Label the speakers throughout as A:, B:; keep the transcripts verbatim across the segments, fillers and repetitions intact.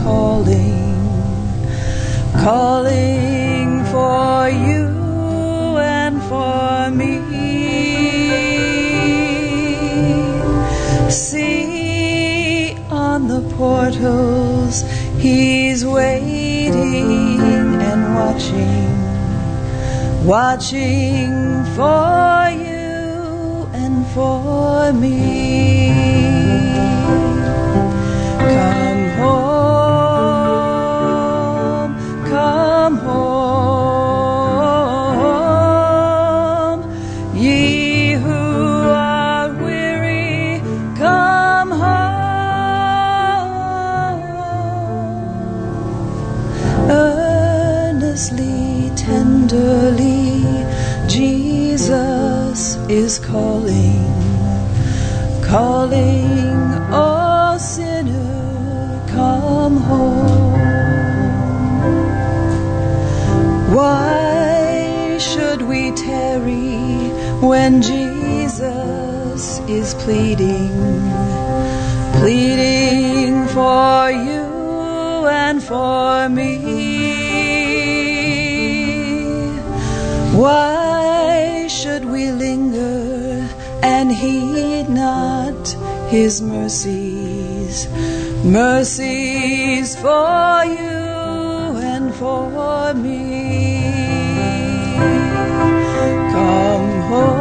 A: calling, calling for you and for me. See on the portals, He's waiting and watching, watching for you and for me. Come home, come home, ye who are weary, come home. Earnestly, tenderly, Jesus is calling, calling, oh sinner, come home. Why should we tarry when Jesus is pleading, pleading for you and for me? Why should we linger and heed not His mercies, mercies for you and for me? Come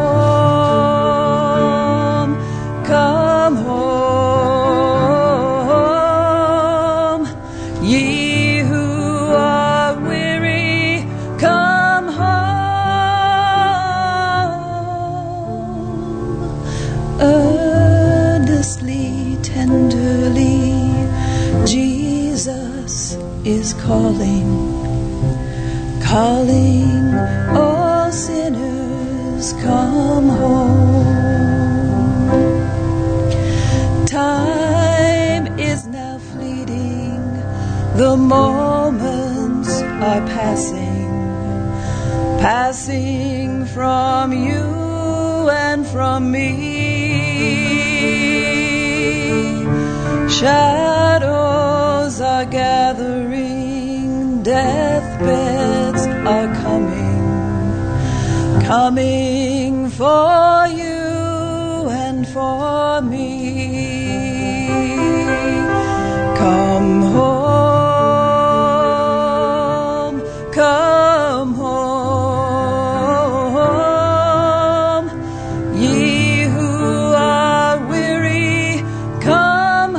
A: home, come home, ye who are weary, come home. Earnestly, tenderly, Jesus is calling, calling, oh sinners, come home. Time is now fleeting, the moments are passing, passing from you and from me. Shadows are gathering, deathbeds are coming, coming for you and for me. Come home, come home, ye who are weary, come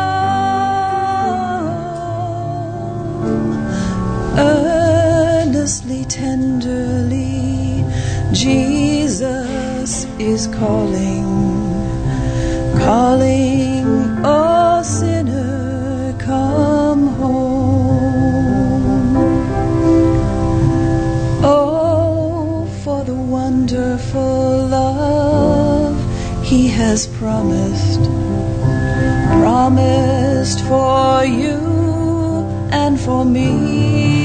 A: home. Earnestly, tenderly, Jesus is calling, calling, oh sinner, come home. Oh, for the wonderful love He has promised, promised for you and for me.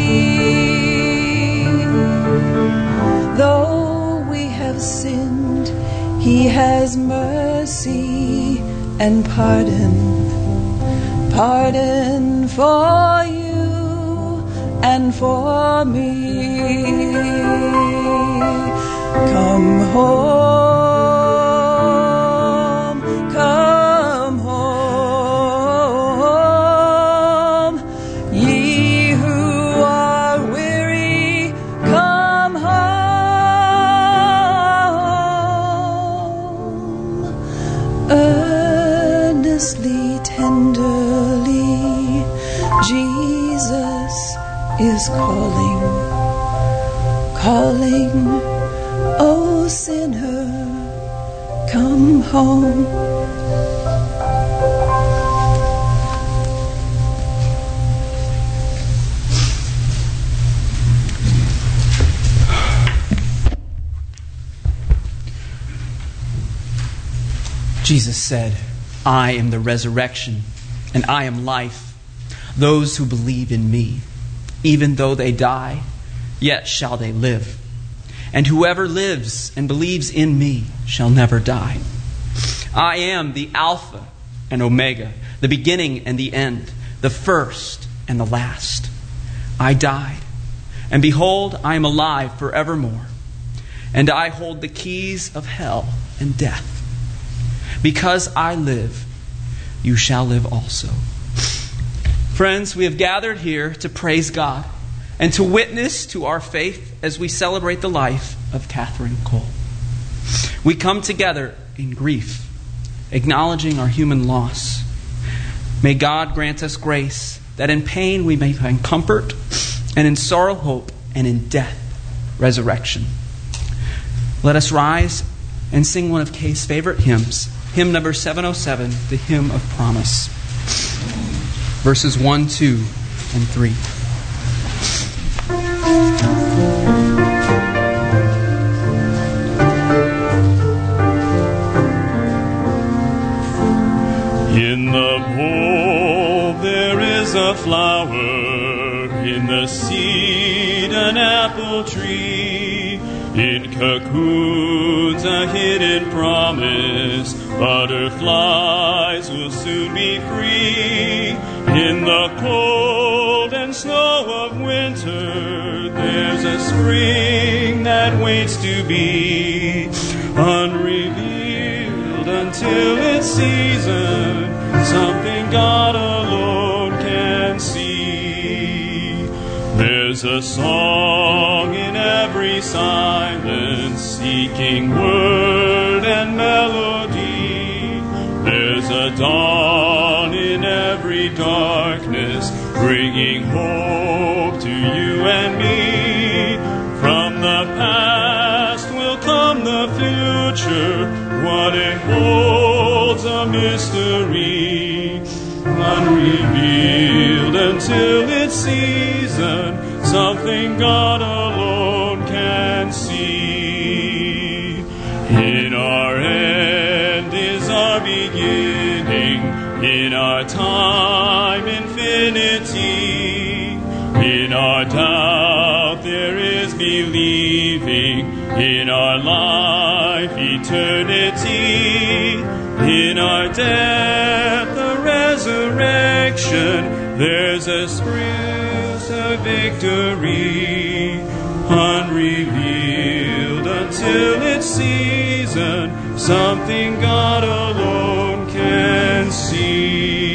A: Though we have sinned, He has mercy and pardon, pardon for you and for me. Come home, come home, ye who are weary, come home. Earnestly, tenderly, Jesus is calling, calling, oh sinner, come home.
B: Jesus said, I am the resurrection and I am life. Those who believe in me, even though they die, yet shall they live. And whoever lives and believes in me shall never die. I am the Alpha and Omega, the beginning and the end, the first and the last. I died, and behold, I am alive forevermore, and I hold the keys of hell and death. Because I live, you shall live also. Friends, we have gathered here to praise God and to witness to our faith as we celebrate the life of Catherine Cole. We come together in grief, acknowledging our human loss. May God grant us grace that in pain we may find comfort, and in sorrow hope, and in death resurrection. Let us rise and sing one of Kay's favorite hymns, hymn number seven oh seven, the Hymn of Promise. Verses one, two, and three.
C: In the bowl there is a flower, in the seed an apple tree, in cocoons a hidden promise, butterflies will soon be free. In the cold and snow of winter, there's a spring that waits to be unrevealed until its season, something God alone can see. There's a song in every silence, seeking word and melody. There's a dawn in every darkness, bringing hope to you and me. From the past will come the future, what it holds a mystery, unrevealed until its season, something God alone can see. In our end is our beginning, in our time infinity. In our doubt there is believing, in our life eternity. In our death the resurrection, there's a spruce of victory, unrevealed until its season, something God alone can see.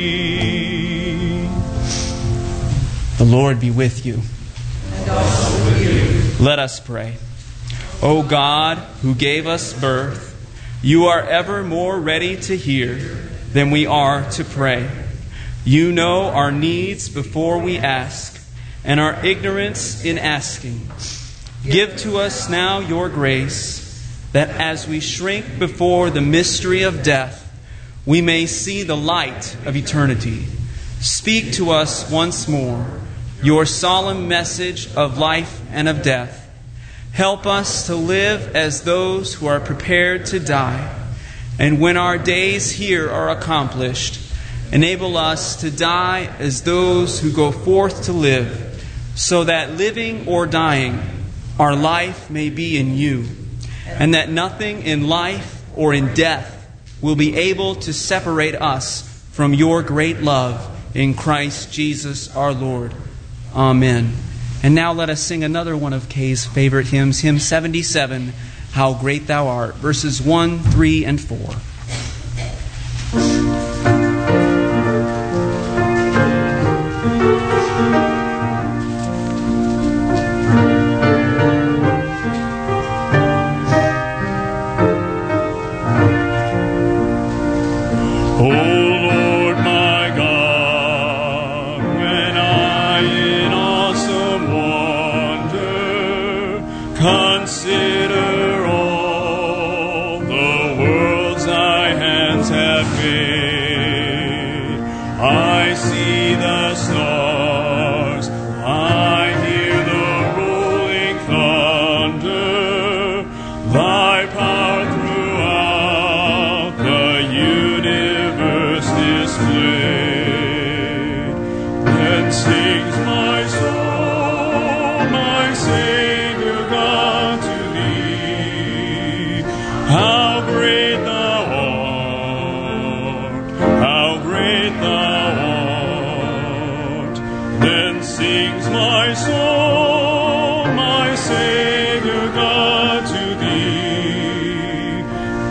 B: The Lord be with you.
A: And also with you.
B: Let us pray. O God, who gave us birth, you are ever more ready to hear than we are to pray. You know our needs before we ask, and our ignorance in asking. Give to us now your grace, that as we shrink before the mystery of death, we may see the light of eternity. Speak to us once more your solemn message of life and of death. Help us to live as those who are prepared to die. And when our days here are accomplished, enable us to die as those who go forth to live, so that living or dying, our life may be in you, and that nothing in life or in death will be able to separate us from your great love in Christ Jesus our Lord. Amen. And now let us sing another one of Kay's favorite hymns, hymn seventy-seven, How Great Thou Art, verses one, three, and four.
C: Consider all the worlds thy hands have made. I see the stars, I hear the rolling thunder, thy power throughout the universe displayed. Then sings my soul, my Savior God, to thee. How great thou art, how great thou art.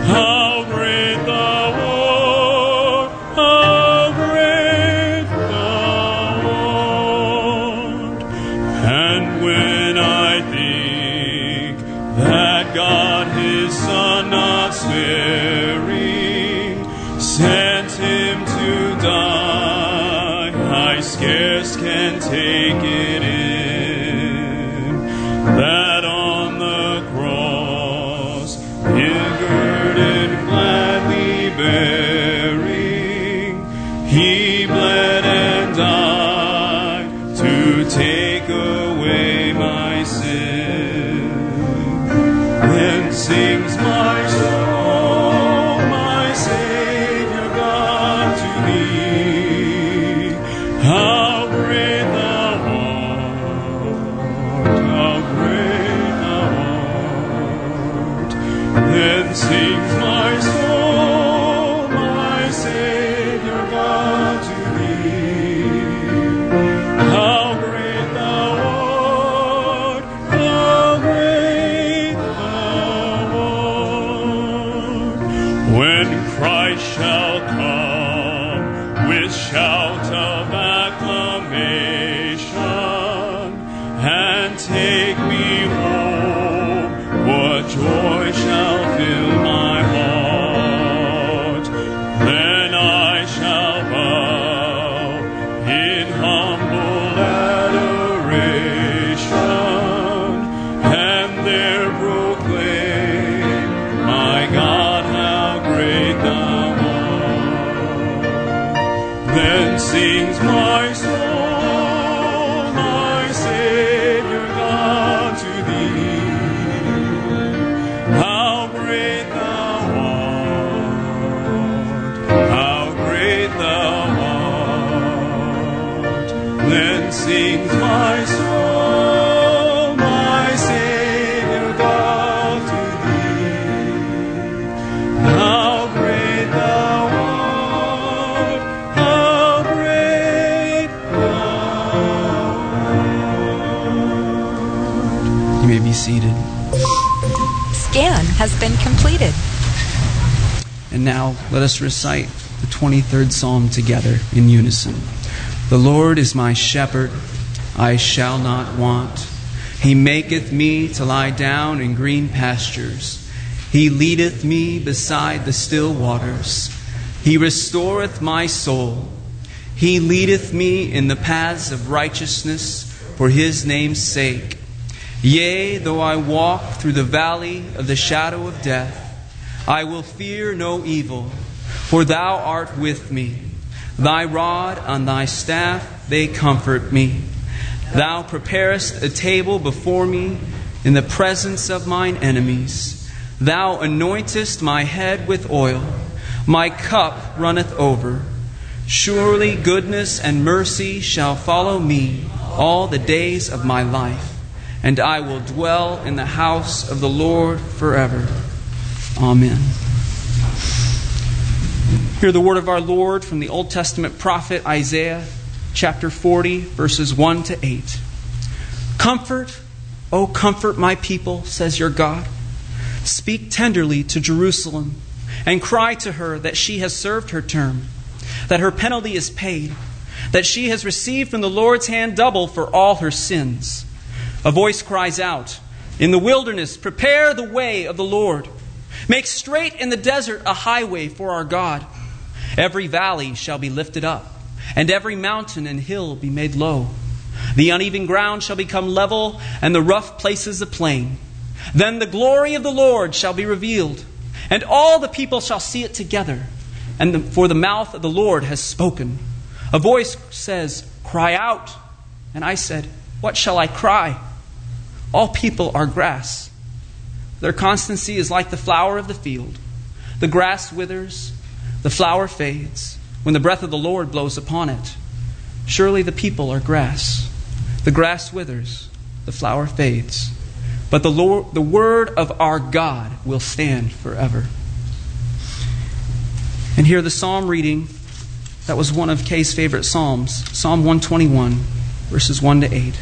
C: How great thou art, how great thou art. And when I think that God his Son not sparing sent him to die, I scarce can take it in, that on the cross ill-girded gladly bearing, he bled and died to take away my sin. Then sings my soul, my Savior God, to thee. How great thou art, how great thou art. Then sings my soul, my Savior God, to thee. How great thou art, how great thou art. When Christ shall come with shout of acclamation and take me home, what joy shall fill my heart. Then I shall bow in humble adoration and there proclaim, my God, how great thou art. Then sings my soul, my Savior God, to thee. How great thou art, how great thou art. Then sings my soul, my Savior God, to thee. How great thou art, how great thou art.
B: You may be seated.
D: Scan has been completed.
B: And now let us recite the twenty-third Psalm together in unison. The Lord is my shepherd, I shall not want. He maketh me to lie down in green pastures. He leadeth me beside the still waters. He restoreth my soul. He leadeth me in the paths of righteousness for his name's sake. Yea, though I walk through the valley of the shadow of death, I will fear no evil, for thou art with me. Thy rod and thy staff, they comfort me. Thou preparest a table before me in the presence of mine enemies. Thou anointest my head with oil. My cup runneth over. Surely goodness and mercy shall follow me all the days of my life, and I will dwell in the house of the Lord forever. Amen. Hear the word of our Lord from the Old Testament prophet Isaiah, chapter forty, verses one to eight. Comfort, O comfort my people, says your God. Speak tenderly to Jerusalem, and cry to her that she has served her term, that her penalty is paid, that she has received from the Lord's hand double for all her sins. A voice cries out, in the wilderness, prepare the way of the Lord. Make straight in the desert a highway for our God. Every valley shall be lifted up, and every mountain and hill be made low. The uneven ground shall become level, and the rough places a plain. Then the glory of the Lord shall be revealed, and all the people shall see it together. And the, for the mouth of the Lord has spoken. A voice says, cry out. And I said, what shall I cry? All people are grass. Their constancy is like the flower of the field. The grass withers, the flower fades, when the breath of the Lord blows upon it. Surely the people are grass. The grass withers, the flower fades. But the Lord, the word of our God will stand forever. And here the psalm reading that was one of Kay's favorite psalms, Psalm one twenty-one, verses one to eight.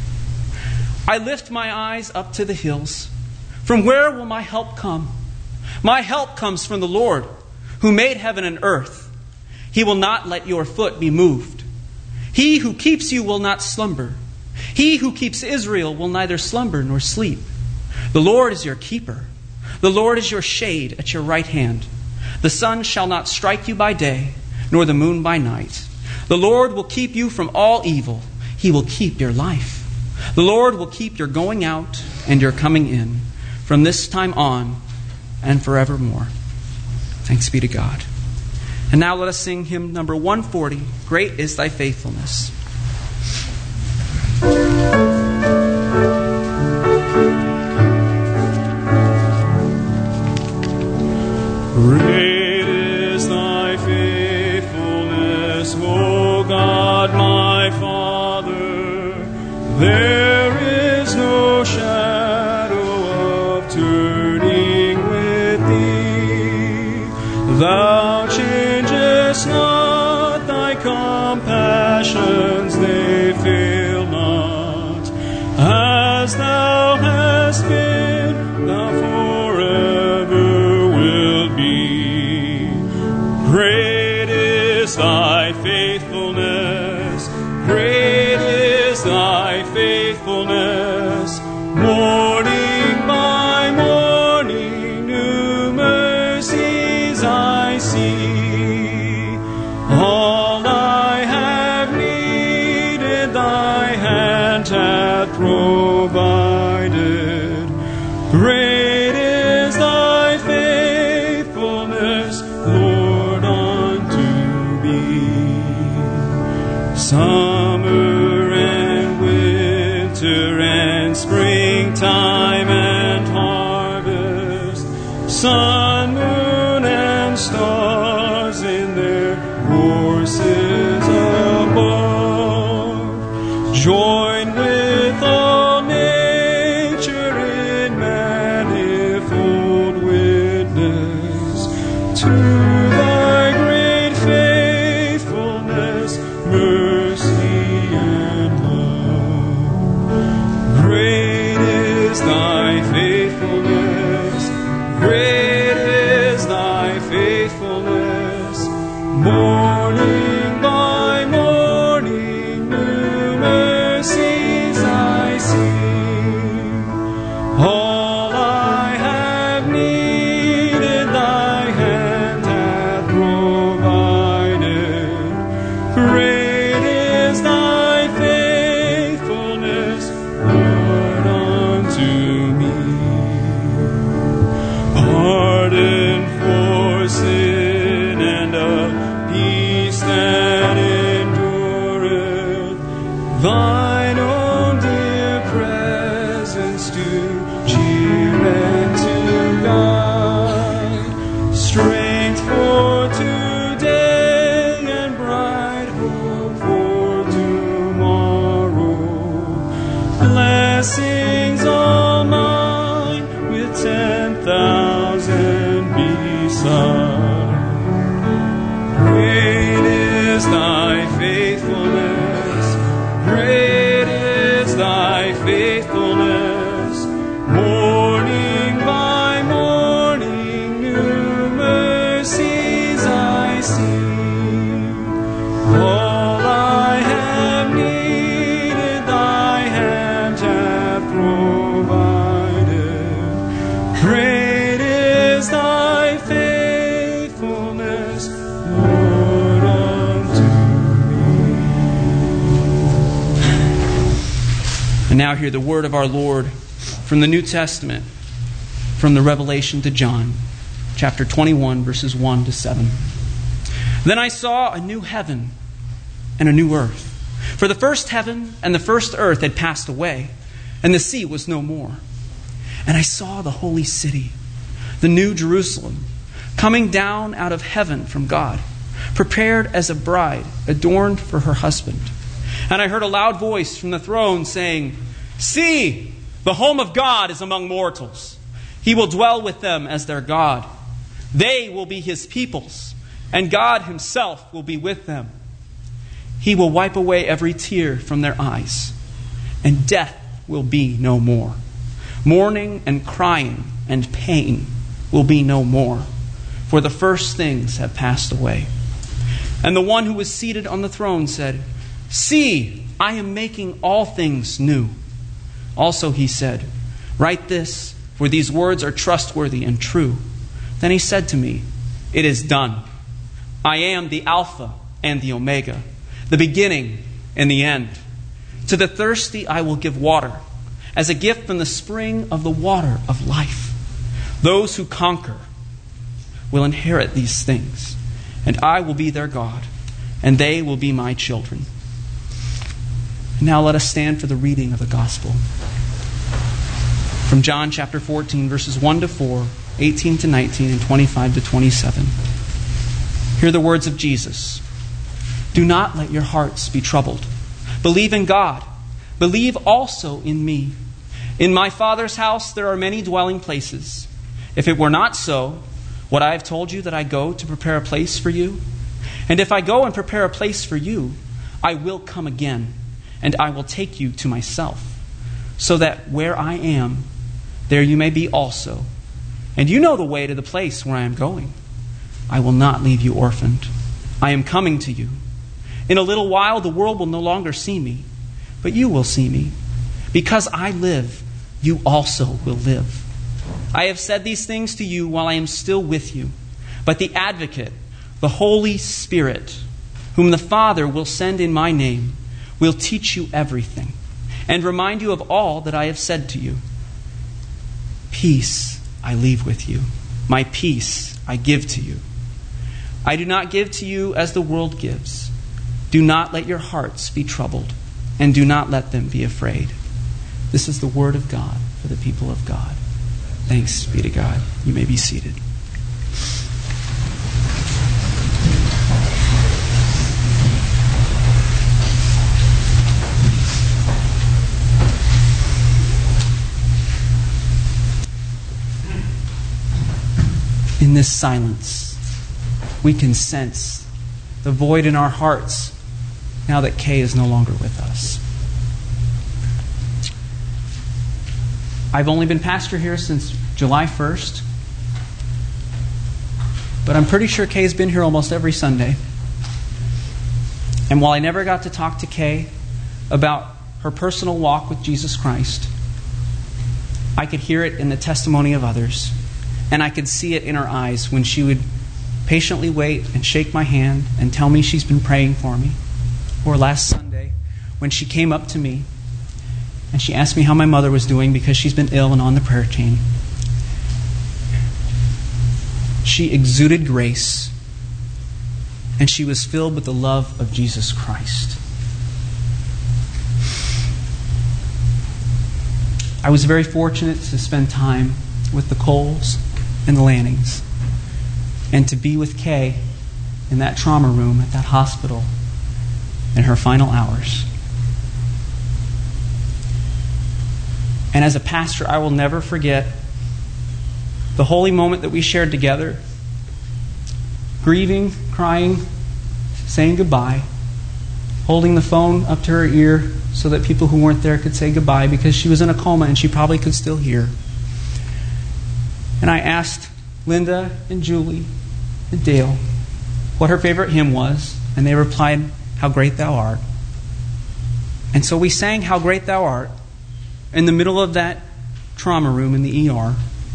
B: I lift my eyes up to the hills. From where will my help come? My help comes from the Lord, who made heaven and earth. He will not let your foot be moved. He who keeps you will not slumber. He who keeps Israel will neither slumber nor sleep. The Lord is your keeper. The Lord is your shade at your right hand. The sun shall not strike you by day, nor the moon by night. The Lord will keep you from all evil. He will keep your life. The Lord will keep your going out and your coming in from this time on and forevermore. Thanks be to God. And now let us sing hymn number one forty, Great is Thy Faithfulness.
C: Great is Thy faithfulness, O God, my Father. There is no shadow of turning with Thee. Thou changest not, Thy compassions, they fail not. As Thou hast been, Thou forever wilt be. Great is Thy faithfulness, great is Thy faithfulness. Morning by morning, new mercies I see. All I have needed, Thy hand hath provided. Great is Thy faithfulness, Lord, unto me. Summer and winter and springtime and harvest, sun, moon, and stars in their courses above, join with all nature in manifold witness to Thy great faithfulness, mercy, and love. Great is Thy faithfulness, great is Thy faithfulness. Morning by morning, new mercies I see. All I have needed, Thy hand hath provided. Great is Thy faithfulness, Lord, unto me. Pardon for sin and a peace that endureth, Thine own dear presence to cheer and to guide, strength for today and bright hope for tomorrow, blessings all mine with ten thousand beside. Great is Thy faithfulness, great is Thy faithfulness. Morning by morning, new mercies I see. All I have needed, Thy hand hath provided. Great is Thy faithfulness, Lord, unto me.
B: And now hear the word of our Lord from the New Testament, from the Revelation to John, chapter twenty-one, verses one to seven. Then I saw a new heaven and a new earth. For the first heaven and the first earth had passed away, and the sea was no more. And I saw the holy city, the new Jerusalem, coming down out of heaven from God, prepared as a bride adorned for her husband. And I heard a loud voice from the throne saying, See, the home of God is among mortals. He will dwell with them as their God. They will be His peoples, and God Himself will be with them. He will wipe away every tear from their eyes, and death will be no more. Mourning and crying and pain will be no more, for the first things have passed away." And the one who was seated on the throne said, "See, I am making all things new." Also he said, "Write this, for these words are trustworthy and true." Then he said to me, "It is done. I am the Alpha and the Omega, the beginning and the end. To the thirsty I will give water, as a gift from the spring of the water of life. Those who conquer will inherit these things, and I will be their God, and they will be my children." And now let us stand for the reading of the gospel. From John chapter fourteen, verses one to four, eighteen to nineteen, and twenty-five to twenty-seven. Hear the words of Jesus. "Do not let your hearts be troubled. Believe in God. Believe also in me. In my Father's house there are many dwelling places. If it were not so, would I have told you that I go to prepare a place for you? And if I go and prepare a place for you, I will come again, and I will take you to myself, so that where I am, there you may be also. And you know the way to the place where I am going. I will not leave you orphaned. I am coming to you. In a little while the world will no longer see me, but you will see me. Because I live, you also will live. I have said these things to you while I am still with you. But the Advocate, the Holy Spirit, whom the Father will send in my name, will teach you everything and remind you of all that I have said to you. Peace I leave with you. My peace I give to you. I do not give to you as the world gives. Do not let your hearts be troubled, and do not let them be afraid." This is the word of God for the people of God. Thanks be to God. You may be seated. In this silence, we can sense the void in our hearts now that Kay is no longer with us. I've only been pastor here since July first, but I'm pretty sure Kay's been here almost every Sunday. And while I never got to talk to Kay about her personal walk with Jesus Christ, I could hear it in the testimony of others, and I could see it in her eyes when she would patiently wait and shake my hand and tell me she's been praying for me. Or last Sunday, when she came up to me and she asked me how my mother was doing because she's been ill and on the prayer team. She exuded grace, and she was filled with the love of Jesus Christ. I was very fortunate to spend time with the Coles and the Lannings, and to be with Kay in that trauma room at that hospital in her final hours. And as a pastor, I will never forget the holy moment that we shared together, grieving, crying, saying goodbye, holding the phone up to her ear so that people who weren't there could say goodbye, because she was in a coma and she probably could still hear. And I asked Linda and Julie and Dale what her favorite hymn was, and they replied, "How Great Thou Art." And so we sang "How Great Thou Art" in the middle of that trauma room in the E R.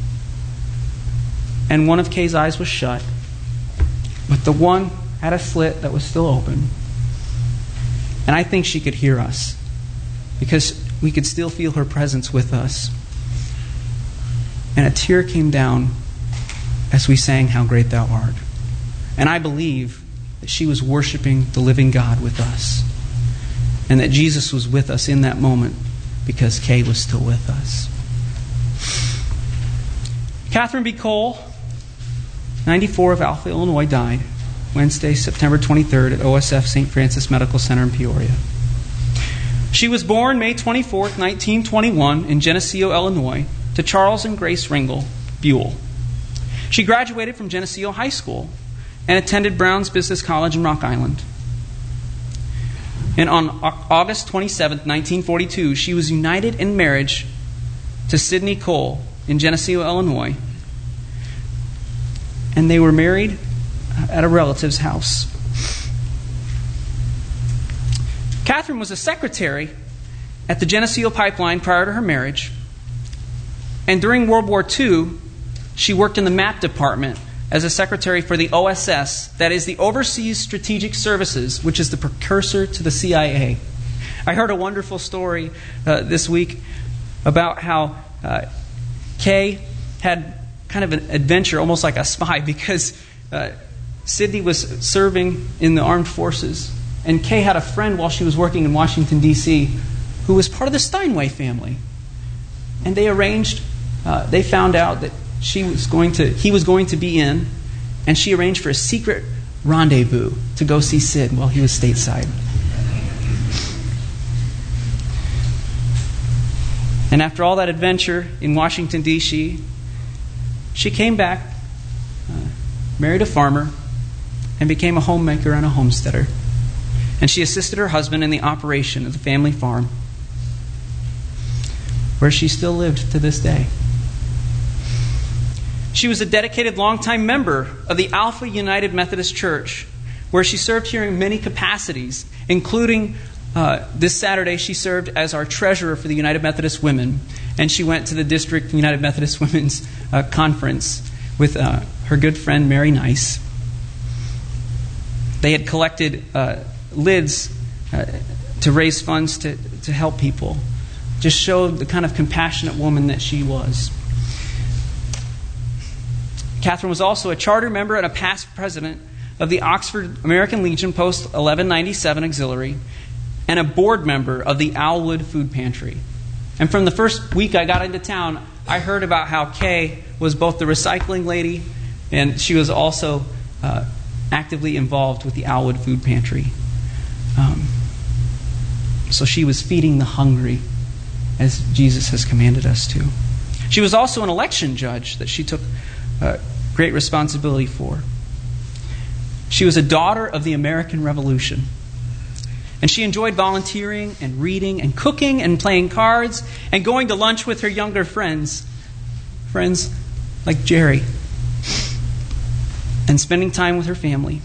B: And one of Kay's eyes was shut, but the one had a slit that was still open. And I think she could hear us, because we could still feel her presence with us. And a tear came down as we sang "How Great Thou Art." And I believe that she was worshiping the living God with us, and that Jesus was with us in that moment because Kay was still with us. Catherine B. Cole, ninety-four, of Alpha, Illinois, died Wednesday, September twenty-third at O S F Saint Francis Medical Center in Peoria. She was born May twenty-fourth, nineteen twenty-one in Geneseo, Illinois, to Charles and Grace Ringel Buell. She graduated from Geneseo High School and attended Brown's Business College in Rock Island. And on August twenty-seventh, nineteen forty-two, she was united in marriage to Sidney Cole in Geneseo, Illinois. and they were married at a relative's house. Catherine was a secretary at the Geneseo Pipeline prior to her marriage, and during World War Two, she worked in the map department as a secretary for the O S S, that is the Overseas Strategic Services, which is the precursor to the C I A. I heard a wonderful story uh, this week about how uh, Kay had kind of an adventure, almost like a spy, because uh, Sydney was serving in the armed forces, and Kay had a friend while she was working in Washington, D C, who was part of the Steinway family. And they arranged, uh, they found out that she was going to, he was going to be in, and she arranged for a secret rendezvous to go see Sid while he was stateside. And after all that adventure in Washington, D C, she came back, uh, married a farmer, and became a homemaker and a homesteader. And she assisted her husband in the operation of the family farm, where she still lived to this day. She was a dedicated longtime member of the Alpha United Methodist Church, where she served here in many capacities, including uh, this Saturday she served as our treasurer for the United Methodist Women, and she went to the District United Methodist Women's uh, Conference with uh, her good friend Mary Nice. They had collected uh, lids uh, to raise funds to, to help people. Just showed the kind of compassionate woman that she was. Catherine was also a charter member and a past president of the Oxford American Legion Post eleven ninety-seven Auxiliary, and a board member of the Owlwood Food Pantry. And from the first week I got into town, I heard about how Kay was both the recycling lady and she was also uh, actively involved with the Owlwood Food Pantry. Um, so she was feeding the hungry, as Jesus has commanded us to. She was also an election judge that she took uh, great responsibility for. She was a daughter of the American Revolution. And she enjoyed volunteering and reading and cooking and playing cards and going to lunch with her younger friends, friends like Jerry, and spending time with her family.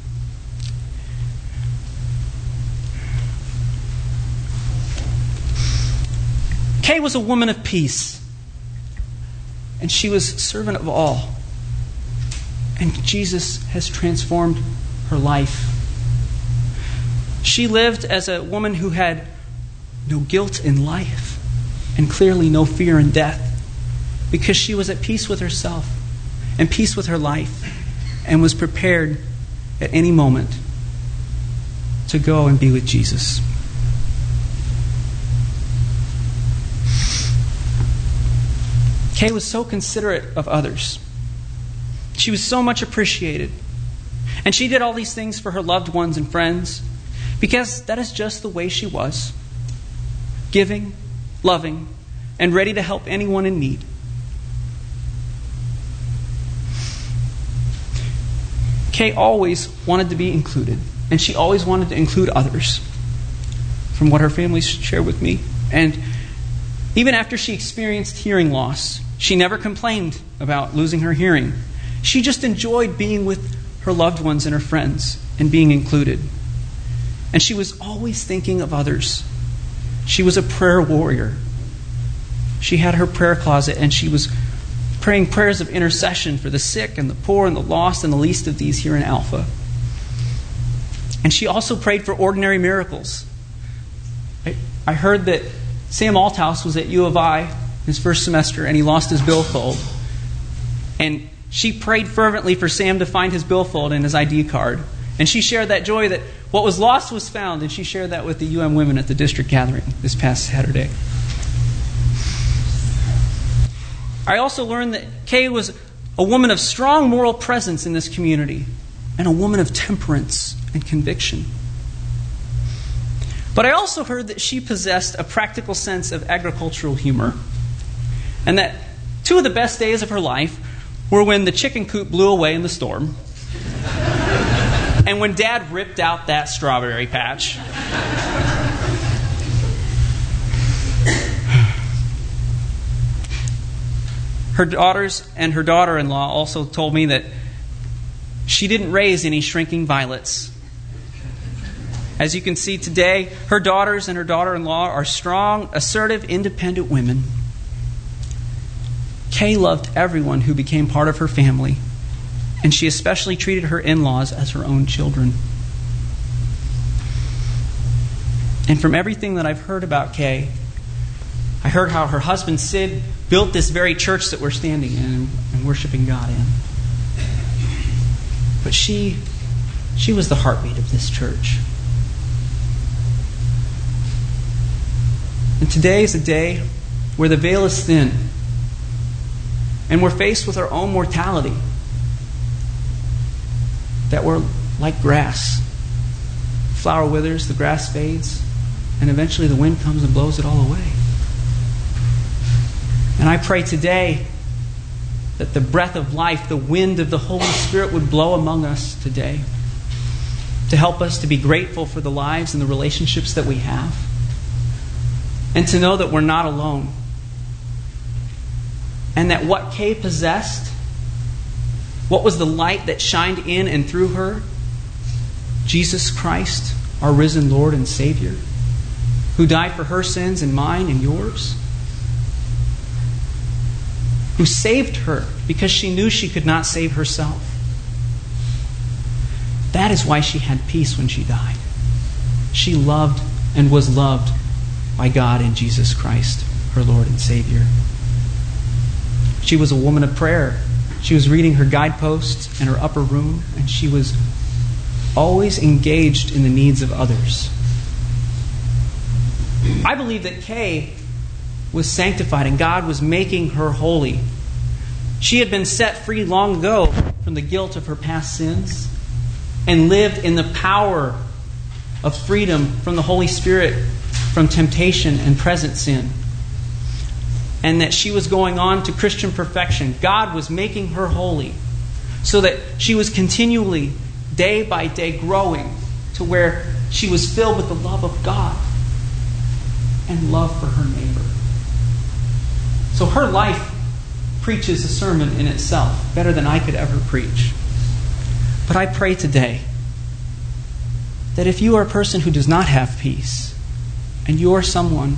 B: Kay was a woman of peace, and she was servant of all. And Jesus has transformed her life. She lived as a woman who had no guilt in life and clearly no fear in death, because she was at peace with herself and peace with her life and was prepared at any moment to go and be with Jesus. Kay was so considerate of others. She was so much appreciated. And she did all these things for her loved ones and friends because that is just the way she was. Giving, loving, and ready to help anyone in need. Kay always wanted to be included, and she always wanted to include others, from what her family shared with me. And even after she experienced hearing loss, she never complained about losing her hearing. She just enjoyed being with her loved ones and her friends and being included. And she was always thinking of others. She was a prayer warrior. She had her prayer closet, and she was praying prayers of intercession for the sick and the poor and the lost and the least of these here in Alpha. And she also prayed for ordinary miracles. I, I heard that Sam Althouse was at U of I his first semester, and he lost his billfold. And she prayed fervently for Sam to find his billfold and his I D card. And she shared that joy that what was lost was found, and she shared that with the U M women at the district gathering this past Saturday. I also learned that Kay was a woman of strong moral presence in this community and a woman of temperance and conviction. But I also heard that she possessed a practical sense of agricultural humor, and that two of the best days of her life were when the chicken coop blew away in the storm and when Dad ripped out that strawberry patch. Her daughters and her daughter-in-law also told me that She didn't raise any shrinking violets. As you can see today, her daughters and her daughter-in-law are strong, assertive, independent women. Kay loved everyone who became part of her family, and she especially treated her in-laws as her own children. And from everything that I've heard about Kay, I heard how her husband Sid built this very church that we're standing in and worshiping God in. But she, she was the heartbeat of this church. And today is a day where the veil is thin and we're faced with our own mortality. That we're like grass. The flower withers, the grass fades, and eventually the wind comes and blows it all away. And I pray today that the breath of life, the wind of the Holy Spirit would blow among us today to help us to be grateful for the lives and the relationships that we have, and to know that we're not alone. And that what Kay possessed, what was the light that shined in and through her? Jesus Christ, our risen Lord and Savior, who died for her sins and mine and yours, who saved her because she knew she could not save herself. That is why she had peace when she died. She loved and was loved by God in Jesus Christ, her Lord and Savior. She was a woman of prayer. She was reading her guideposts in her upper room, and she was always engaged in the needs of others. I believe that Kay was sanctified and God was making her holy. She had been set free long ago from the guilt of her past sins and lived in the power of freedom from the Holy Spirit, from temptation and present sin. And that she was going on to Christian perfection. God was making her holy so that she was continually, day by day, growing to where she was filled with the love of God and love for her neighbor. So her life preaches a sermon in itself, better than I could ever preach. But I pray today that if you are a person who does not have peace, and you are someone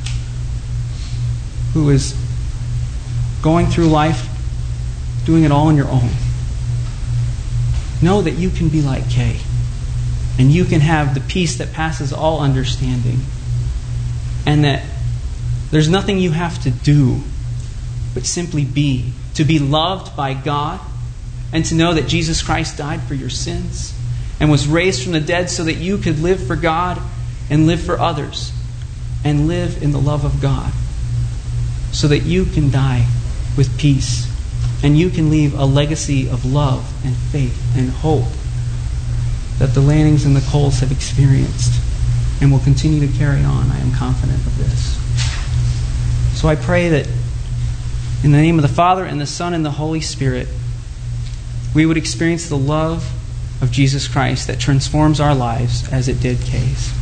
B: who is going through life doing it all on your own, know that you can be like Kay, and you can have the peace that passes all understanding, and that there's nothing you have to do but simply be, to be loved by God, and to know that Jesus Christ died for your sins and was raised from the dead so that you could live for God and live for others and live in the love of God, so that you can die with peace and you can leave a legacy of love and faith and hope that the Lannings and the Coles have experienced and will continue to carry on. I am confident of this. So I pray that in the name of the Father and the Son and the Holy Spirit, we would experience the love of Jesus Christ that transforms our lives as it did Kay's.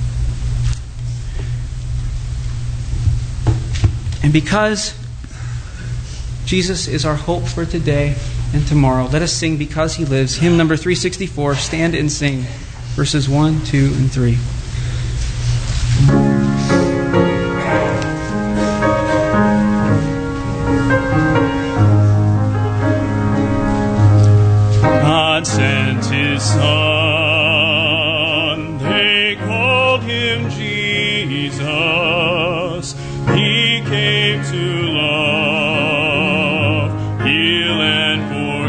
B: And because Jesus is our hope for today and tomorrow, let us sing Because He Lives. Hymn number three sixty-four, Stand and Sing, verses one, two, and three.
C: God sent His Son, they called Him Jesus. He came to love, heal, and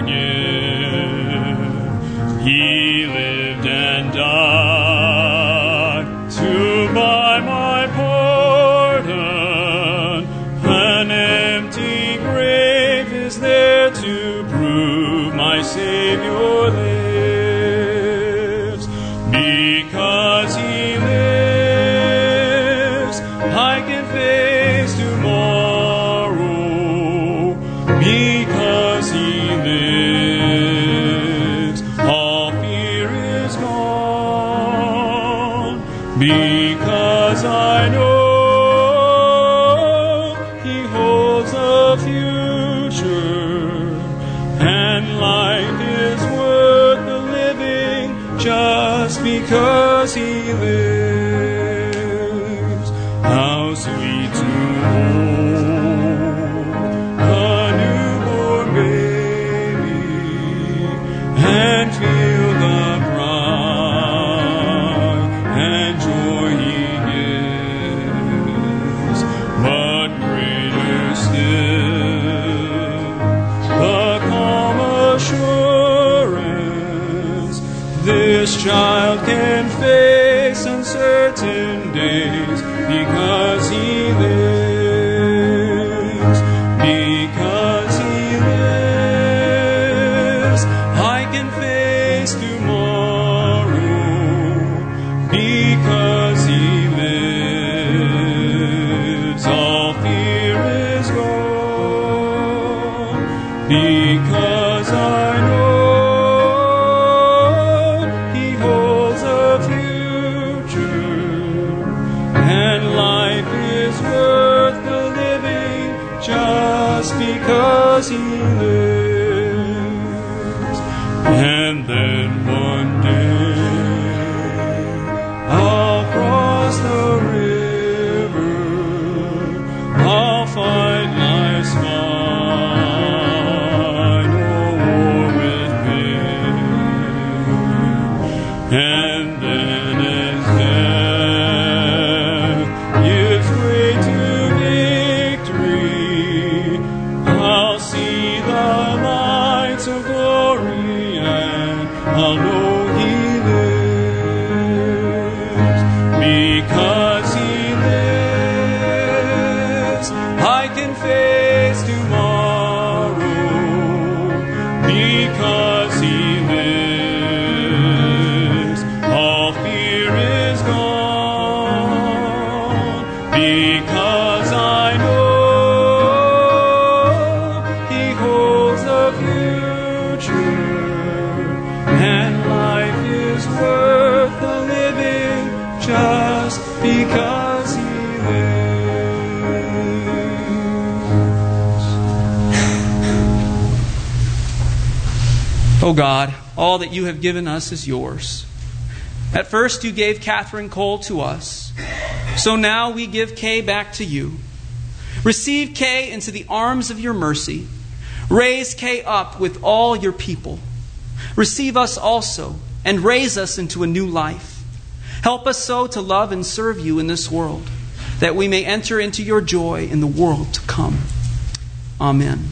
C: forgive. He lived and died to buy my pardon. An empty grave is there to prove my Savior lives. Because He lives, just because he lives. How sweet to hold a newborn baby and feel the pride and joy he gives. But greater still, the calm assurance this child can face uncertain days because he lives. Because he lives, I can face tomorrow. Because he lives, all fear is gone. Because I know he holds a future, and life is worth the living just because he lives. And then one day I'll cross the river, I'll fight life's final war with pain. And then as death gives way to victory, I'll see the lights of glory, and I'll know he lives. Because he lives, I can face tomorrow. Because he lives, all fear is gone. Because I know he holds the future, and life is worth the living just because he lives.
B: O God, all that you have given us is yours. At first you gave Catherine Cole to us, so now we give Kay back to you. Receive Kay into the arms of your mercy. Raise Kay up with all your people. Receive us also and raise us into a new life. Help us so to love and serve you in this world, that we may enter into your joy in the world to come. Amen.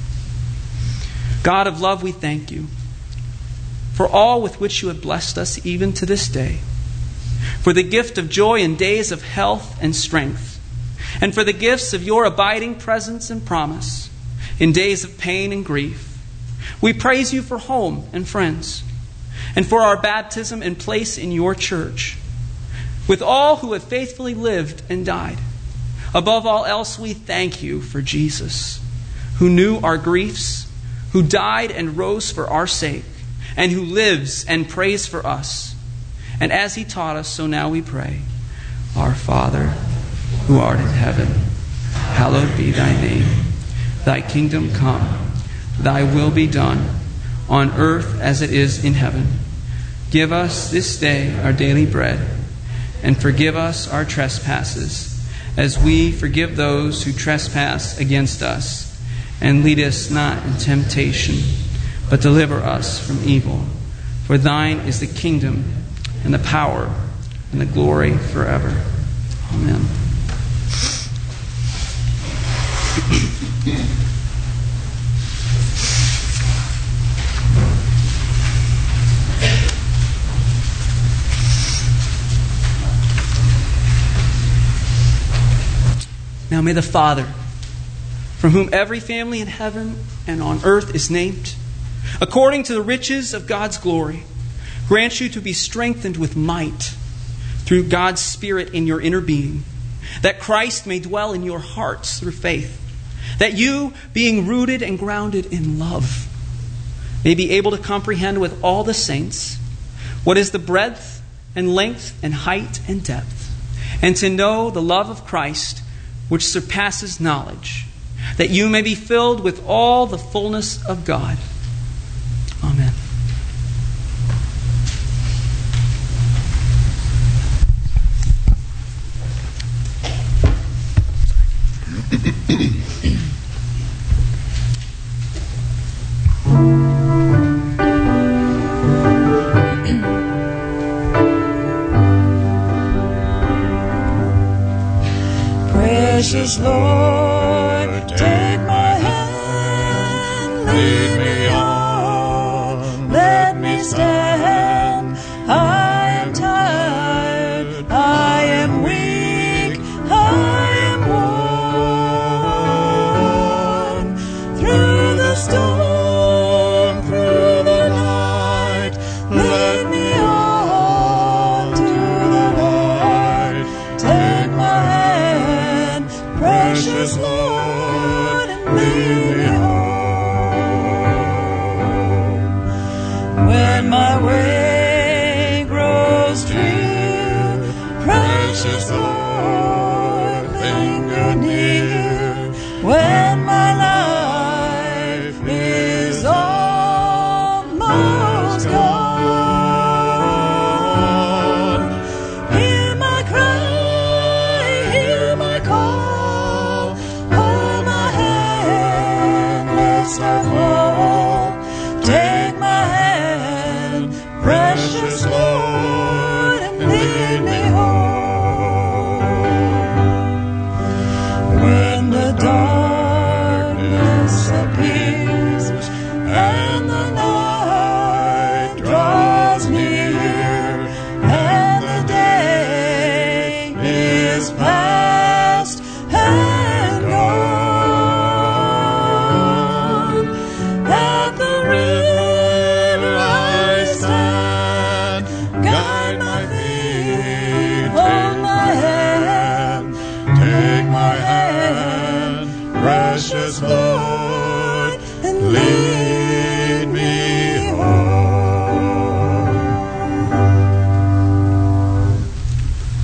B: God of love, we thank you for all with which you have blessed us even to this day, for the gift of joy in days of health and strength, and for the gifts of your abiding presence and promise in days of pain and grief. We praise you for home and friends, and for our baptism and place in your church, with all who have faithfully lived and died. Above all else, we thank you for Jesus, who knew our griefs, who died and rose for our sake, and who lives and prays for us. And as he taught us, so now we pray. Our Father, who art in heaven, hallowed be thy name. Thy kingdom come, thy will be done, on earth as it is in heaven. Give us this day our daily bread, and forgive us our trespasses, as we forgive those who trespass against us. And lead us not in temptation, but deliver us from evil. For thine is the kingdom, and the power, and the glory forever. Amen. Now may the Father, from whom every family in heaven and on earth is named, according to the riches of God's glory, grant you to be strengthened with might through God's Spirit in your inner being, that Christ may dwell in your hearts through faith, that you, being rooted and grounded in love, may be able to comprehend with all the saints what is the breadth and length and height and depth, and to know the love of Christ, which surpasses knowledge, that you may be filled with all the fullness of God. Amen.
A: Precious Lord, take my hand, lead me on, let me stand. I am tired, I am weak, I am worn. Through the storm, through the night, let me on to the light. Take my hand, precious Lord, and lead me home. When my way grows few, precious Lord, linger near. When my life is almost gone, hear my cry, hear my call. Hold my hand, lest I fall. Take my hand, precious Lord.